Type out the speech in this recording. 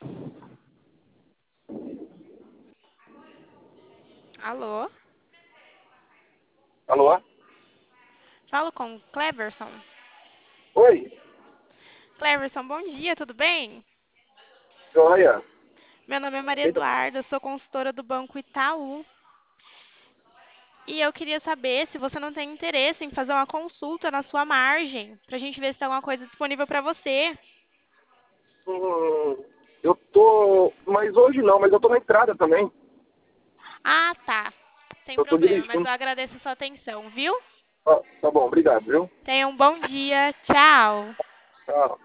Alô? Alô? Falo com Cleverson. Oi, Cleverson, bom dia, tudo bem? joia. Meu nome é Maria Eita, Eduarda, sou consultora do Banco Itaú. E eu queria saber se você não tem interesse em fazer uma consulta na sua margem, para a gente ver se tem alguma coisa disponível para você. eu tô. Mas hoje não, mas eu tô na entrada também. Ah, tá. Sem Eu tô problema, mas dirigindo. eu agradeço a sua atenção, viu? Ah, tá bom, obrigado, viu? Tenha um bom dia. Tchau. Tchau.